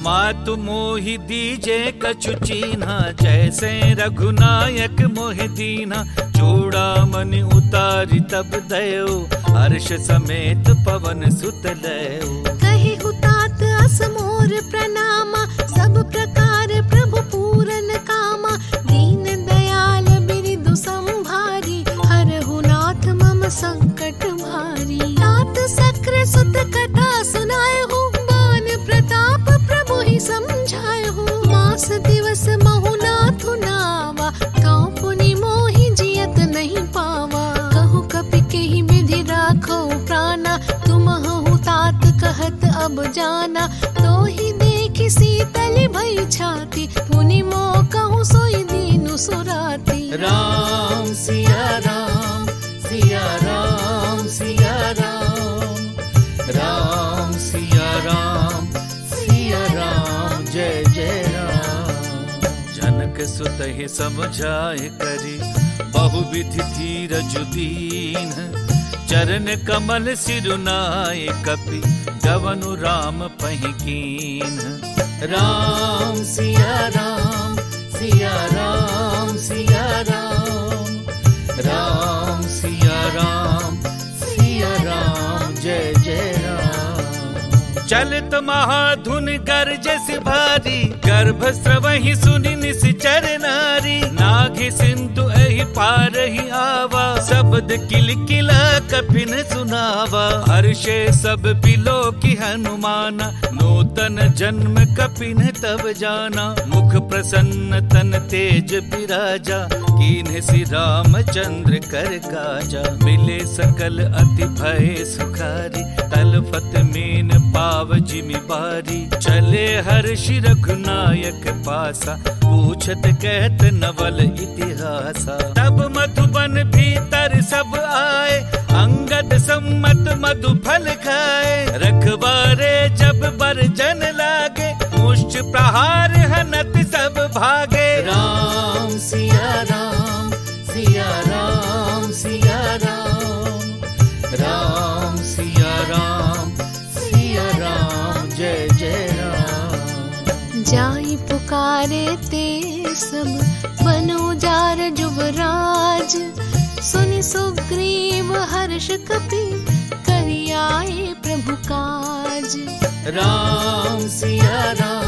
मातु मोहि दीजे कछु चीन्हा, जैसे रघुनायक मोहि दीन्हा। चूड़ामणि उतारी तब दयो, हर्ष समेत पवन सुत लयो। कहे हुतात असमोर प्रणामा, सब प्रकार प्रभु पूरन कामा। दीन दयाल बिरिदु संभारी, हरहु नाथ मम संकट भारी। तात सक्र सुत कथा सुनाए हो, बान प्रताप प्रभु ही समझाए हो। मास दिवस महु नाथु नावा, गाँव पुनि मोहि जियत नहीं पावा। कहु कपि केहि विधि राखो प्राणा, तुम हहु तात कहत अब जाना। तो ही देखि सीतल भई छाती, पुनि मोह कहूँ सोई दीनु सुराती। राम सिया राम, सिया राम, सिया राम। राम सिया राम, सिया राम, जय जय राम। जनक सुत ही समझाए करी, बहुविधि धीरज दीन। चरण कमल सिरुनाए कपि, गवनु राम पहि कीन्ह। राम सिया राम, सिया राम, सिया राम। राम सिया राम, सिया राम, जय जय राम। चलित महाधुन गरजस भारी, गर्भ स्रवहि सुनि निश्चर नारी। नाघि सिंधु एहि पारहि आवा, शब्द किलकिला कपिन सुनावा। हर्षे सब बिलो की हनुमाना, नूतन जन्म कपिन तब जाना। मुख प्रसन्न तन तेज बिराजा, कीन्ह श्री रामचंद्र कर काजा। मिले सकल अति भय सुखारी, तलफत मीन पाव जिमि बारी। चले हर्षि रघुनायक पासा, पूछत कहत नवल इतिहासा। तब मधुबन भीतर सब आए, अंगद सम्मत मधु फल खाए। रखवारे जब बरजन लागे, मुष्ट प्रहार हनत सब भागे। राम सिया राम, सिया राम, सिया राम। राम सिया राम, सिया राम, जय जय राम। जाई पुकारे ते सब, बन उजार जुबराज। सुनि सुग्रीव हर्ष कपि, करि आए प्रभु काज। राम सिया राम,